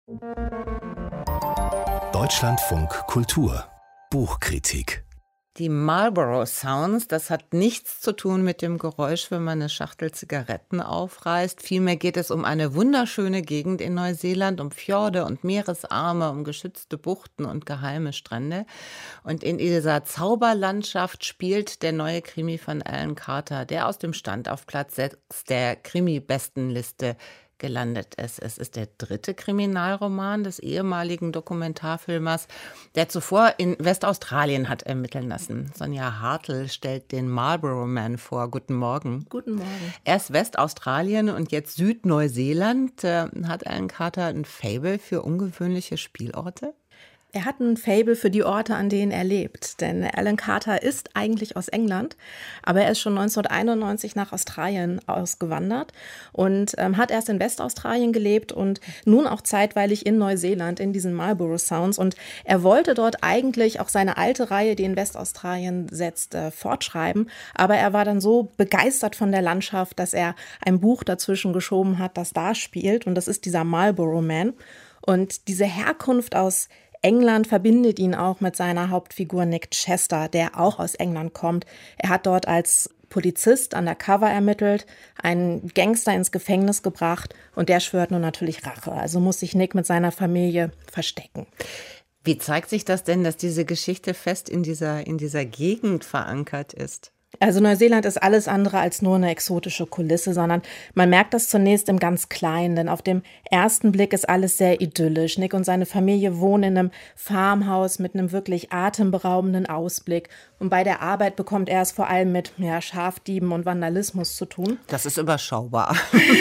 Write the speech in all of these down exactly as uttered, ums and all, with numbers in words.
Deutschlandfunk Kultur Buchkritik. Die Marlboro Sounds, das hat nichts zu tun mit dem Geräusch, wenn man eine Schachtel Zigaretten aufreißt. Vielmehr geht es um eine wunderschöne Gegend in Neuseeland, um Fjorde und Meeresarme, um geschützte Buchten und geheime Strände. Und in dieser Zauberlandschaft spielt der neue Krimi von Alan Carter, der aus dem Stand auf Platz sechs der Krimi-Bestenliste gelandet ist. Es ist der dritte Kriminalroman des ehemaligen Dokumentarfilmers, der zuvor in Westaustralien hat ermitteln lassen. Sonja Hartl stellt den Marlboro Man vor. Guten Morgen. Guten Morgen. Erst Westaustralien und jetzt Südneuseeland. Äh, hat Alan Carter ein Faible für ungewöhnliche Spielorte? Er hat ein Faible für die Orte, an denen er lebt. Denn Alan Carter ist eigentlich aus England, aber er ist schon neunzehnhunderteinundneunzig nach Australien ausgewandert und ähm, hat erst in Westaustralien gelebt und nun auch zeitweilig in Neuseeland, in diesen Marlboro Sounds. Und er wollte dort eigentlich auch seine alte Reihe, die in Westaustralien setzt, äh, fortschreiben. Aber er war dann so begeistert von der Landschaft, dass er ein Buch dazwischen geschoben hat, das da spielt. Und das ist dieser Marlboro Man. Und diese Herkunft aus England verbindet ihn auch mit seiner Hauptfigur Nick Chester, der auch aus England kommt. Er hat dort als Polizist undercover ermittelt, einen Gangster ins Gefängnis gebracht und der schwört nun natürlich Rache. Also muss sich Nick mit seiner Familie verstecken. Wie zeigt sich das denn, dass diese Geschichte fest in dieser, in dieser Gegend verankert ist? Also Neuseeland ist alles andere als nur eine exotische Kulisse, sondern man merkt das zunächst im ganz Kleinen, denn auf dem ersten Blick ist alles sehr idyllisch. Nick und seine Familie wohnen in einem Farmhaus mit einem wirklich atemberaubenden Ausblick und bei der Arbeit bekommt er es vor allem mit ja, Schafdieben und Vandalismus zu tun. Das ist überschaubar.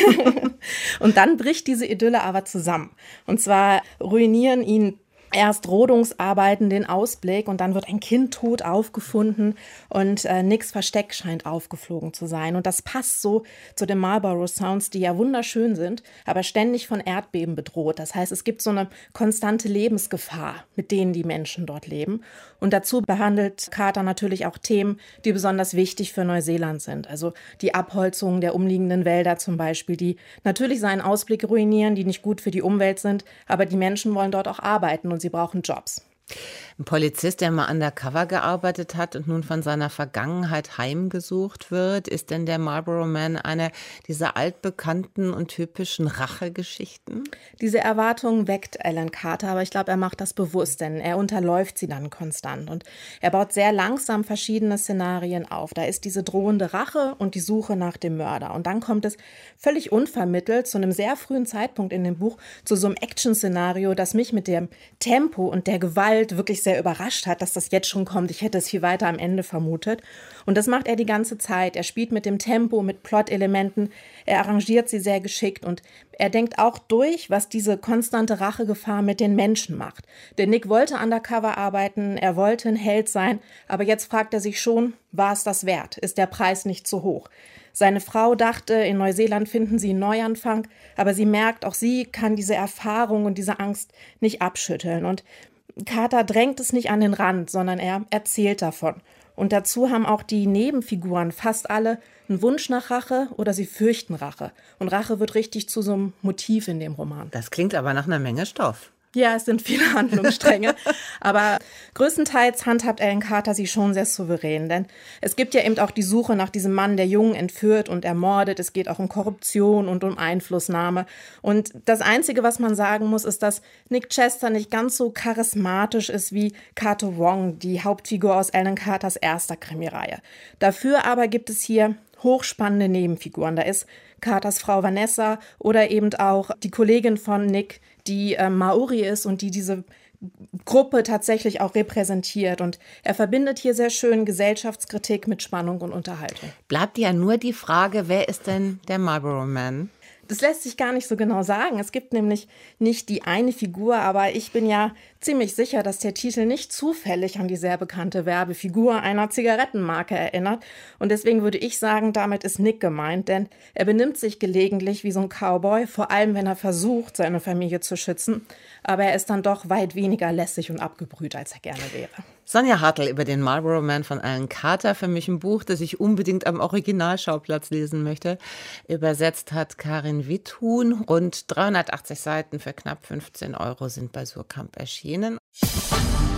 Und dann bricht diese Idylle aber zusammen. Und zwar ruinieren ihn erst Rodungsarbeiten den Ausblick und dann wird ein Kind tot aufgefunden und äh, Nicks Versteck scheint aufgeflogen zu sein. Und das passt so zu den Marlboro Sounds, die ja wunderschön sind, aber ständig von Erdbeben bedroht. Das heißt, es gibt so eine konstante Lebensgefahr, mit denen die Menschen dort leben. Und dazu behandelt Carter natürlich auch Themen, die besonders wichtig für Neuseeland sind. Also die Abholzung der umliegenden Wälder zum Beispiel, die natürlich seinen Ausblick ruinieren, die nicht gut für die Umwelt sind, aber die Menschen wollen dort auch arbeiten und sie brauchen Jobs. Ein Polizist, der mal undercover gearbeitet hat und nun von seiner Vergangenheit heimgesucht wird, ist denn der Marlboro Man eine dieser altbekannten und typischen Rachegeschichten? Diese Erwartung weckt Alan Carter, aber ich glaube, er macht das bewusst, denn er unterläuft sie dann konstant. Und er baut sehr langsam verschiedene Szenarien auf. Da ist diese drohende Rache und die Suche nach dem Mörder. Und dann kommt es völlig unvermittelt zu einem sehr frühen Zeitpunkt in dem Buch zu so einem Action-Szenario, das mich mit dem Tempo und der Gewalt wirklich sehr überrascht hat, dass das jetzt schon kommt. Ich hätte es viel weiter am Ende vermutet. Und das macht er die ganze Zeit. Er spielt mit dem Tempo, mit Plot-Elementen. Er arrangiert sie sehr geschickt und er denkt auch durch, was diese konstante Rachegefahr mit den Menschen macht. Denn Nick wollte undercover arbeiten, er wollte ein Held sein, aber jetzt fragt er sich schon, war es das wert? Ist der Preis nicht zu hoch? Seine Frau dachte, in Neuseeland finden sie einen Neuanfang, aber sie merkt, auch sie kann diese Erfahrung und diese Angst nicht abschütteln. Und Carter drängt es nicht an den Rand, sondern er erzählt davon. Und dazu haben auch die Nebenfiguren fast alle einen Wunsch nach Rache oder sie fürchten Rache. Und Rache wird richtig zu so einem Motiv in dem Roman. Das klingt aber nach einer Menge Stoff. Ja, es sind viele Handlungsstränge, aber größtenteils handhabt Alan Carter sie schon sehr souverän, denn es gibt ja eben auch die Suche nach diesem Mann, der Jungen entführt und ermordet. Es geht auch um Korruption und um Einflussnahme. Und das Einzige, was man sagen muss, ist, dass Nick Chester nicht ganz so charismatisch ist wie Kato Wong, die Hauptfigur aus Alan Carters erster Krimireihe. Dafür aber gibt es hier hochspannende Nebenfiguren. Da ist Carters Frau Vanessa oder eben auch die Kollegin von Nick, die äh, Maori ist und die diese Gruppe tatsächlich auch repräsentiert. Und er verbindet hier sehr schön Gesellschaftskritik mit Spannung und Unterhaltung. Bleibt ja nur die Frage, wer ist denn der Marlboro Man? Das lässt sich gar nicht so genau sagen. Es gibt nämlich nicht die eine Figur, aber ich bin ja ziemlich sicher, dass der Titel nicht zufällig an die sehr bekannte Werbefigur einer Zigarettenmarke erinnert. Und deswegen würde ich sagen, damit ist Nick gemeint, denn er benimmt sich gelegentlich wie so ein Cowboy, vor allem wenn er versucht, seine Familie zu schützen. Aber er ist dann doch weit weniger lässig und abgebrüht, als er gerne wäre. Sonja Hartl über den Marlboro Man von Alan Carter. Für mich ein Buch, das ich unbedingt am Originalschauplatz lesen möchte. Übersetzt hat Karin Witthuhn. Rund dreihundertachtzig Seiten für knapp fünfzehn Euro sind bei Suhrkamp erschienen.